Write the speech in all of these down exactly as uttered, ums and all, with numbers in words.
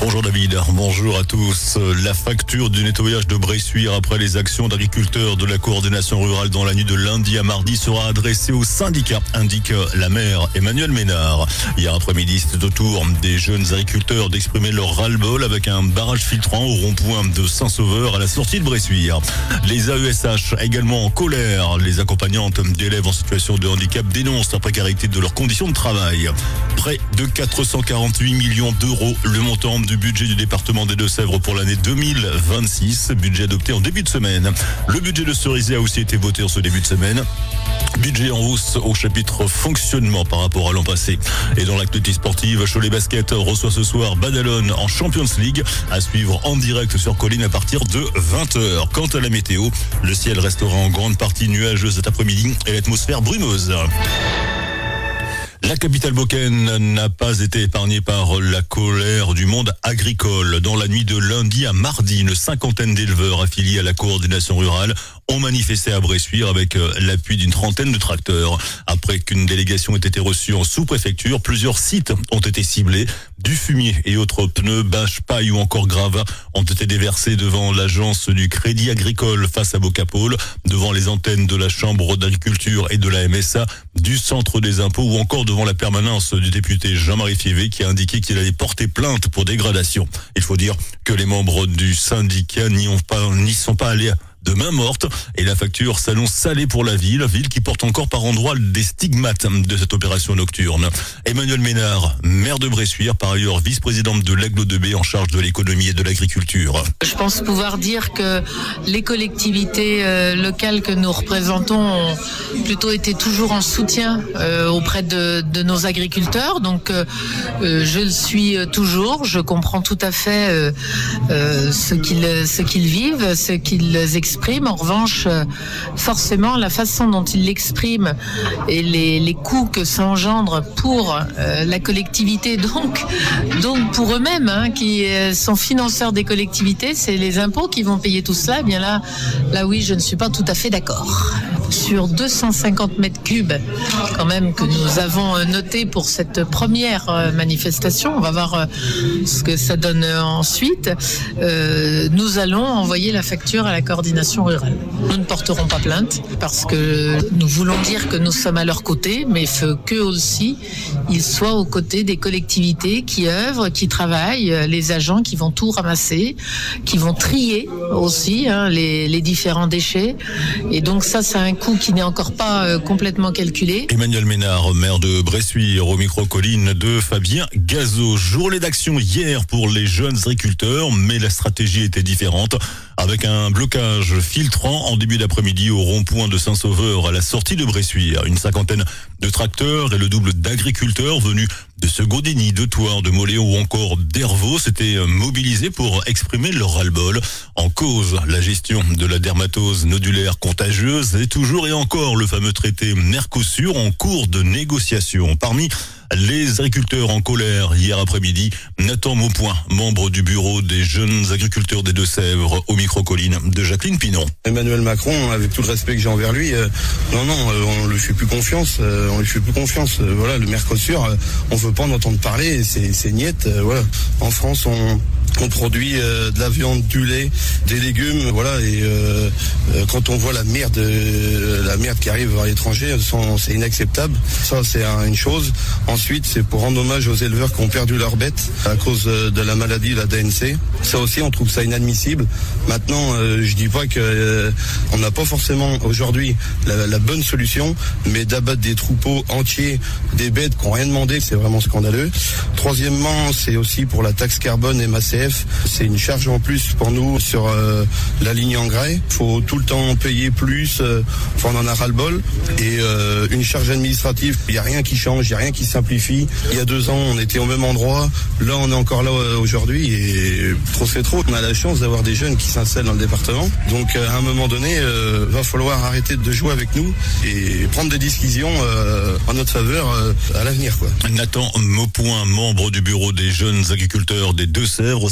Bonjour David, bonjour à tous. La facture du nettoyage de Bressuire après les actions d'agriculteurs de la coordination rurale dans la nuit de lundi à mardi sera adressée aux syndicats, indique la maire Emmanuelle Ménard. Hier après-midi, c'était au tour des jeunes agriculteurs d'exprimer leur ras-le-bol avec un barrage filtrant au rond-point de Saint-Sauveur à la sortie de Bressuire. Les A E S H également en colère. Les accompagnantes d'élèves en situation de handicap dénoncent la précarité de leurs conditions de travail. Près de quatre cent quarante-huit millions d'euros, le montant du budget du département des Deux-Sèvres pour l'année deux mille vingt-six, budget adopté en début de semaine. Le budget de Cerisay a aussi été voté en ce début de semaine. Budget en hausse au chapitre fonctionnement par rapport à l'an passé. Et dans l'actualité sportive, Cholet Basket reçoit ce soir Badalone en Champions League, à suivre en direct sur Colline à partir de vingt heures. Quant à la météo, le ciel restera en grande partie nuageux cet après-midi et l'atmosphère brumeuse. La capitale boccaine n'a pas été épargnée par la colère du monde agricole. Dans la nuit de lundi à mardi, une cinquantaine d'éleveurs affiliés à la coordination rurale ont manifesté à Bressuire avec l'appui d'une trentaine de tracteurs. Après qu'une délégation ait été reçue en sous-préfecture, plusieurs sites ont été ciblés. Du fumier et autres pneus, bâches, paille ou encore gravats ont été déversés devant l'agence du Crédit Agricole face à Bocapôle, devant les antennes de la Chambre d'agriculture et de la M S A, du Centre des impôts ou encore devant la permanence du député Jean-Marie Fievé qui a indiqué qu'il allait porter plainte pour dégradation. Il faut dire que les membres du syndicat n'y ont pas, n'y sont pas allés de main morte et la facture s'annonce salée pour la ville, ville qui porte encore par endroits des stigmates de cette opération nocturne. Emmanuelle Ménard, maire de Bressuire, par ailleurs vice-présidente de l'Aigle de Baie en charge de l'économie et de l'agriculture. Je pense pouvoir dire que les collectivités euh, locales que nous représentons ont plutôt été toujours en soutien euh, auprès de, de nos agriculteurs, donc euh, euh, je le suis toujours, je comprends tout à fait euh, euh, ce qu'ils, ce qu'ils vivent, ce qu'ils expriment. En revanche, forcément, la façon dont ils l'expriment et les, les coûts que ça engendre pour euh, la collectivité, donc, donc pour eux-mêmes, hein, qui sont financeurs des collectivités, c'est les impôts qui vont payer tout cela. Eh bien là, là oui, je ne suis pas tout à fait d'accord. Sur deux cent cinquante mètres cubes, quand même, que nous avons noté pour cette première manifestation, on va voir ce que ça donne ensuite. Euh, nous allons envoyer la facture à la coordination rurale. Nous ne porterons pas plainte parce que nous voulons dire que nous sommes à leur côté, mais il faut qu'eux aussi, ils soient aux côtés des collectivités qui œuvrent, qui travaillent, les agents qui vont tout ramasser, qui vont trier aussi hein, les, les différents déchets. Et donc ça, c'est un coût qui n'est encore pas euh, complètement calculé. Emmanuelle Ménard, maire de Bressuire, au micro-colline de Fabien Gazot. Journée d'action hier pour les jeunes agriculteurs, mais la stratégie était différente. Avec un blocage filtrant en début d'après-midi au rond-point de Saint-Sauveur à la sortie de Bressuire. Une cinquantaine de tracteurs et le double d'agriculteurs venus de Segaudény, de Thouars, de Moléon ou encore d'Hervaux s'étaient mobilisés pour exprimer leur ras-le-bol. En cause, la gestion de la dermatose nodulaire contagieuse et toujours et encore le fameux traité Mercosur en cours de négociation. Parmi les agriculteurs en colère hier après-midi, Nathan Maupoint, membre du bureau des jeunes agriculteurs des Deux-Sèvres, au micro-colline de Jacqueline Pinon. Emmanuel Macron, avec tout le respect que j'ai envers lui, euh, non, non, euh, on lui fait plus confiance, euh, on lui fait plus confiance. Euh, voilà, le Mercosur, euh, on veut pas en entendre parler, c'est, c'est niette. Euh, voilà, en France, on On produit euh, de la viande, du lait, des légumes, voilà. Et euh, euh, quand on voit la merde, euh, la merde qui arrive à l'étranger, c'est inacceptable. Ça, c'est un, une chose. Ensuite, c'est pour rendre hommage aux éleveurs qui ont perdu leurs bêtes à cause de la maladie, la D N C. Ça aussi, on trouve ça inadmissible. Maintenant, euh, je dis pas que euh, on n'a pas forcément aujourd'hui la, la bonne solution, mais d'abattre des troupeaux entiers, des bêtes qui n'ont rien demandé, c'est vraiment scandaleux. Troisièmement, c'est aussi pour la taxe carbone M A C F. C'est une charge en plus pour nous sur euh, la ligne engrais. Il faut tout le temps payer plus. Euh, on en a ras-le-bol. Et euh, une charge administrative, il n'y a rien qui change, il n'y a rien qui simplifie. Il y a deux ans, on était au même endroit. Là, on est encore là euh, aujourd'hui. Et trop c'est trop. On a la chance d'avoir des jeunes qui s'installent dans le département. Donc, euh, à un moment donné, euh, va falloir arrêter de jouer avec nous et prendre des décisions euh, en notre faveur euh, à l'avenir, quoi. Nathan Maupoint, membre du bureau des jeunes agriculteurs des Deux-Sèvres.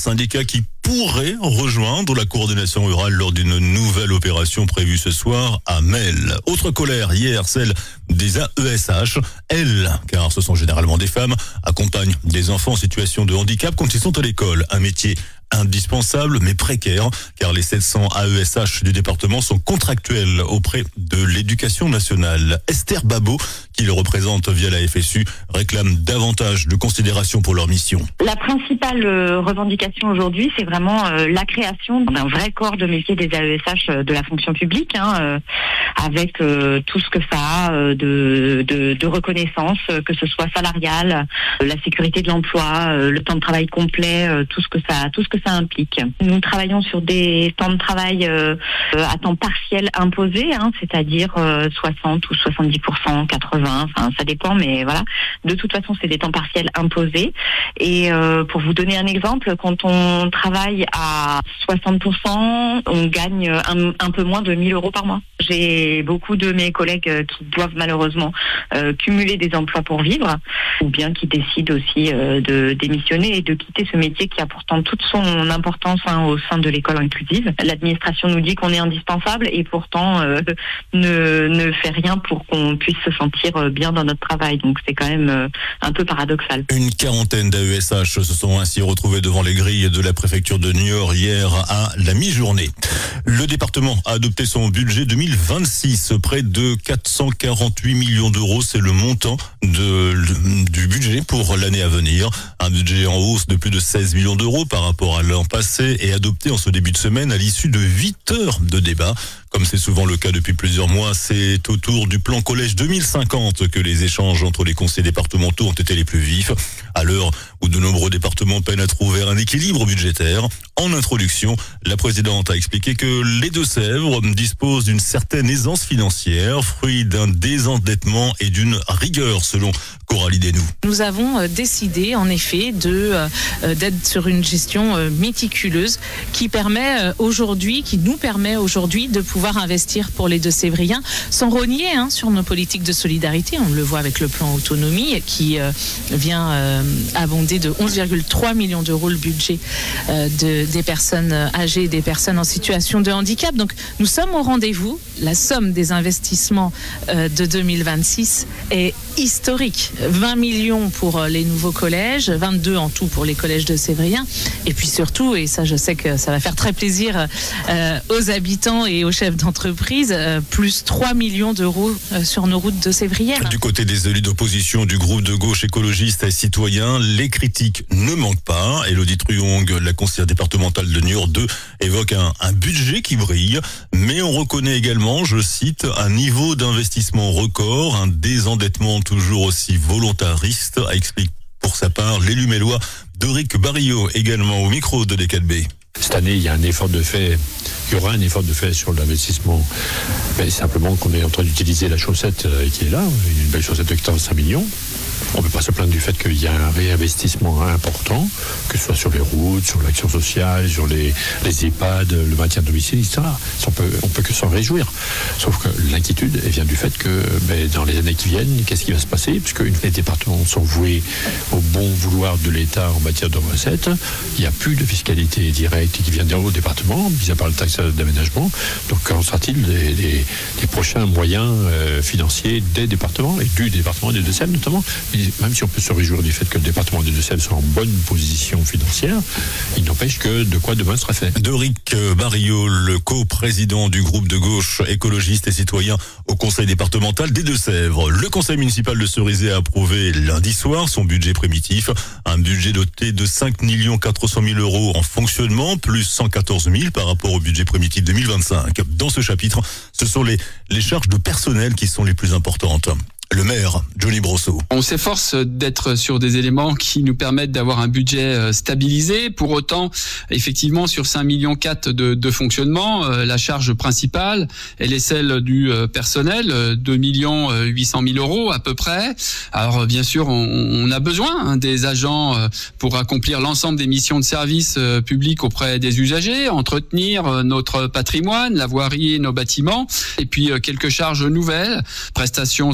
syndicat qui pourrait rejoindre la coordination rurale lors d'une nouvelle opération prévue ce soir à Melle. Autre colère hier, celle des A E S H. Elles, car ce sont généralement des femmes, accompagnent des enfants en situation de handicap quand ils sont à l'école. Un métier indispensable mais précaire, car les sept cents A E S H du département sont contractuels auprès de l'éducation nationale. Esther Babot, qui le représente via la F S U, réclame davantage de considération pour leur mission. La principale revendication aujourd'hui, c'est vraiment la création d'un vrai corps de métier des A E S H de la fonction publique, hein, avec tout ce que ça a de, de, de reconnaissance, que ce soit salariale, la sécurité de l'emploi, le temps de travail complet, tout ce que ça, tout ce que ça implique. Nous travaillons sur des temps de travail euh, à temps partiel imposés, hein, c'est-à-dire euh, soixante ou soixante-dix pour cent, quatre-vingts, enfin ça dépend, mais voilà. De toute façon, c'est des temps partiels imposés. Et euh, pour vous donner un exemple, quand on travaille à soixante pour cent, on gagne un, un peu moins de mille euros par mois. J'ai beaucoup de mes collègues qui doivent malheureusement euh, cumuler des emplois pour vivre, ou bien qui décident aussi euh, de démissionner et de quitter ce métier qui a pourtant toute son importance hein, au sein de l'école inclusive. L'administration nous dit qu'on est indispensable et pourtant euh, ne, ne fait rien pour qu'on puisse se sentir bien dans notre travail. Donc c'est quand même euh, un peu paradoxal. Une quarantaine d'A E S H se sont ainsi retrouvés devant les grilles de la préfecture de Niort hier à la mi-journée. Le département a adopté son budget deux mille vingt-six, près de quatre cent quarante-huit millions d'euros. C'est le montant de, du budget pour l'année à venir. Un budget en hausse de plus de seize millions d'euros par rapport à l'an passé et adopté en ce début de semaine à l'issue de huit heures de débat. Comme c'est souvent le cas depuis plusieurs mois, c'est autour du plan Collège deux mille cinquante que les échanges entre les conseils départementaux ont été les plus vifs. À l'heure où de nombreux départements peinent à trouver un équilibre budgétaire. En introduction, la présidente a expliqué que les Deux-Sèvres disposent d'une certaine aisance financière, fruit d'un désendettement et d'une rigueur, selon Coralie Desnoux. Nous avons décidé, en effet, de euh, d'être sur une gestion euh, méticuleuse qui permet euh, aujourd'hui, qui nous permet aujourd'hui de pouvoir investir pour les Deux-Sévriens sans rogner hein, sur nos politiques de solidarité. On le voit avec le plan autonomie qui euh, vient euh, abonder de onze virgule trois millions d'euros le budget euh, de, des personnes âgées et des personnes en situation de handicap. Donc nous sommes au rendez-vous. La somme des investissements euh, de deux mille vingt-six est historique. vingt millions pour les nouveaux collèges, vingt-deux en tout pour les collèges de Sévriens. Et puis surtout, et ça je sais que ça va faire très plaisir euh, aux habitants et aux chefs d'entreprise, euh, plus trois millions d'euros euh, sur nos routes de Sévrières. Du côté des élus d'opposition du groupe de gauche écologiste et citoyen, les critiques ne manquent pas. Élodie Truong, la conseillère départementale de Niort deux, évoque un, un budget qui brille, mais on reconnaît également, je cite, un niveau d'investissement record, un désendettement toujours aussi volontariste, explique pour sa part l'élu mélois Doric Barillot, également au micro de D quatre B. Cette année, il y a un effort de fait, il y aura un effort de fait sur l'investissement, mais simplement qu'on est en train d'utiliser la chaussette qui est là, une belle chaussette de quarante-cinq millions. On ne peut pas se plaindre du fait qu'il y a un réinvestissement important, que ce soit sur les routes, sur l'action sociale, sur les, les EHPAD, le maintien de domicile, et cetera. On peut, on peut que s'en réjouir. Sauf que l'inquiétude elle vient du fait que ben, dans les années qui viennent, qu'est-ce qui va se passer? Puisque les départements sont voués au bon vouloir de l'État en matière de recettes, il n'y a plus de fiscalité directe qui vient au département, mis à part le taxe d'aménagement. Donc qu'en sera-t-il des, des, des prochains moyens euh, financiers des départements, et du département des Deux-Sèvres notamment? Même si on peut se réjouir du fait que le département des Deux-Sèvres soit en bonne position financière, il n'empêche que de quoi demain sera fait. Doric Barillot, le co-président du groupe de gauche écologiste et citoyen au conseil départemental des Deux-Sèvres. Le conseil municipal de Cerisay a approuvé lundi soir son budget primitif, un budget doté de cinq millions quatre cent mille euros en fonctionnement, plus cent quatorze mille par rapport au budget primitif deux mille vingt-cinq. Dans ce chapitre, ce sont les, les charges de personnel qui sont les plus importantes. Le maire, Johnny Brosseau. On s'efforce d'être sur des éléments qui nous permettent d'avoir un budget stabilisé. Pour autant, effectivement, sur cinq virgule quatre millions de, de fonctionnement, la charge principale, elle est celle du personnel, deux millions huit cent mille euros à peu près. Alors, bien sûr, on, on a besoin des agents pour accomplir l'ensemble des missions de service public auprès des usagers, entretenir notre patrimoine, la voirie, nos bâtiments, et puis quelques charges nouvelles, prestations sociales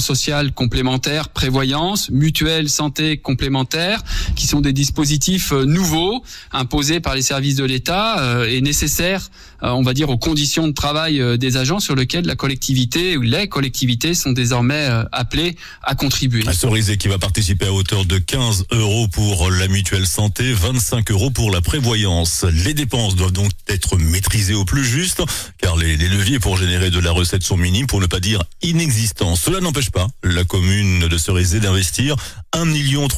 sociale complémentaire, prévoyance, mutuelle santé complémentaire, qui sont des dispositifs nouveaux imposés par les services de l'État euh, et nécessaires, euh, on va dire, aux conditions de travail euh, des agents sur lesquels la collectivité ou les collectivités sont désormais euh, appelées à contribuer. Cerisay qui va participer à hauteur de quinze euros pour la mutuelle santé, vingt-cinq euros pour la prévoyance. Les dépenses doivent donc être maîtrisées au plus juste, car les, les leviers pour générer de la recette sont minimes, pour ne pas dire inexistants. Cela n'empêche pas la commune de Cerisay d'investir un million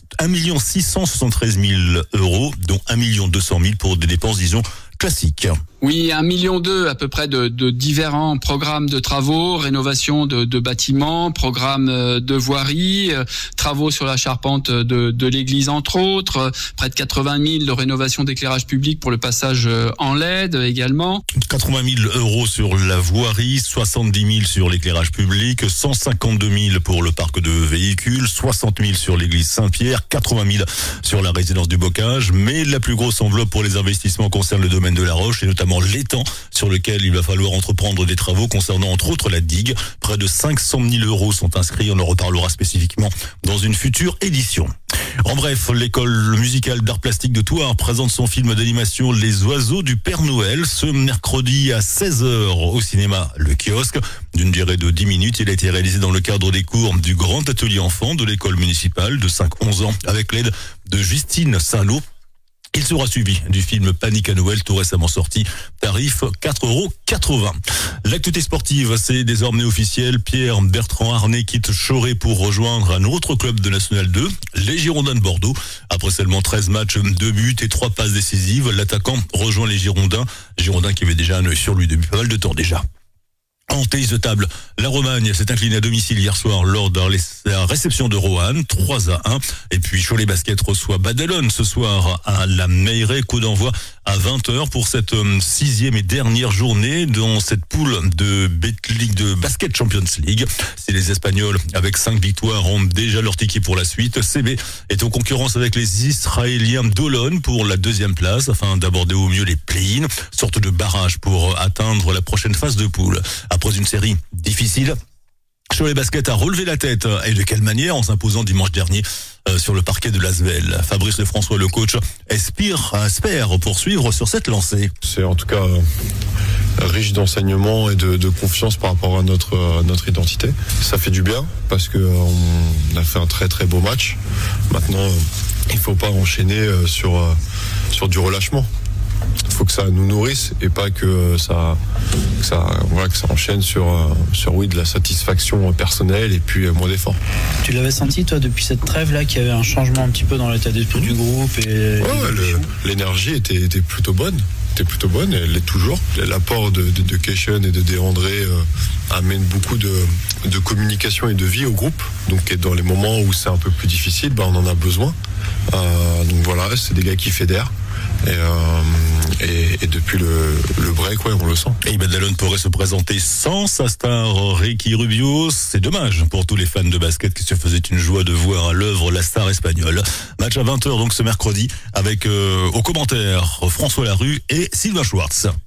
six cent soixante-treize mille euros, dont un million deux cent mille pour des dépenses, disons, classiques. Oui, un million deux à peu près de, de différents programmes de travaux, rénovation de, de bâtiments, programmes de voirie, euh, travaux sur la charpente de, de l'église entre autres, euh, près de quatre-vingt mille de rénovation d'éclairage public pour le passage en L E D également. quatre-vingt mille euros sur la voirie, soixante-dix mille sur l'éclairage public, cent cinquante-deux mille pour le parc de véhicules, soixante mille sur l'église Saint-Pierre, quatre-vingt mille sur la résidence du Bocage, mais la plus grosse enveloppe pour les investissements concerne le domaine de la Roche et notamment l'étang sur lequel il va falloir entreprendre des travaux concernant entre autres la digue. Près de cinq cent mille euros sont inscrits, on en reparlera spécifiquement dans une future édition. En bref, l'école musicale d'art plastique de Thouars présente son film d'animation Les Oiseaux du Père Noël ce mercredi à seize heures au cinéma Le Kiosque. D'une durée de dix minutes, il a été réalisé dans le cadre des cours du Grand Atelier Enfant de l'école municipale de cinq à onze ans avec l'aide de Justine Saint-Lô. Il sera suivi du film Panique à Noël, tout récemment sorti, tarif quatre euros quatre-vingts. L'actualité sportive, c'est désormais officiel. Pierre Bertrand Arnay quitte Choré pour rejoindre un autre club de National deux, les Girondins de Bordeaux. Après seulement treize matchs, deux buts et trois passes décisives, l'attaquant rejoint les Girondins. Girondins qui avaient déjà un œil sur lui depuis pas mal de temps déjà. En tennis de table, la Romagne s'est inclinée à domicile hier soir lors de la réception de Roanne, trois à un. Et puis Cholet Basket reçoit Badalone ce soir à la Meilleray, coup d'envoi à vingt heures pour cette sixième et dernière journée dans cette poule de Betclic de Basket Champions League. Si les Espagnols, avec cinq victoires, ont déjà leur ticket pour la suite, C B est en concurrence avec les Israéliens d'Olonne pour la deuxième place afin d'aborder au mieux les play-in, sorte de barrage pour atteindre la prochaine phase de poule. Après une série difficile, Cholet Basket a relevé la tête. Et de quelle manière? En s'imposant dimanche dernier euh, sur le parquet de l'Asvel. Fabrice Lefrançois, le coach, espère, espère poursuivre sur cette lancée. C'est en tout cas euh, riche d'enseignements et de, de confiance par rapport à notre, à notre identité. Ça fait du bien parce que euh, on a fait un très très beau match. Maintenant, euh, il ne faut pas enchaîner euh, sur, euh, sur du relâchement. Il faut que ça nous nourrisse et pas que ça, que ça, voilà, que ça enchaîne sur, sur oui, de la satisfaction personnelle et puis moins d'efforts. Tu l'avais senti, toi, depuis cette trêve-là, qu'il y avait un changement un petit peu dans l'état d'esprit du groupe et ouais, ouais, le, l'énergie était, était plutôt bonne. Était plutôt bonne, elle l'est toujours. L'apport de, de, de Keshen et de DeAndré euh, amène beaucoup de, de communication et de vie au groupe. Donc, dans les moments où c'est un peu plus difficile, bah, on en a besoin. Euh, donc voilà, c'est des gars qui fédèrent. Et, euh, et, et depuis le, le break, ouais, on le sent. Et Badalone pourrait se présenter sans sa star Ricky Rubio. C'est dommage pour tous les fans de basket qui se faisaient une joie de voir à l'œuvre la star espagnole. Match à vingt heures donc ce mercredi avec euh, aux commentaires François Larue et Sylvain Schwartz.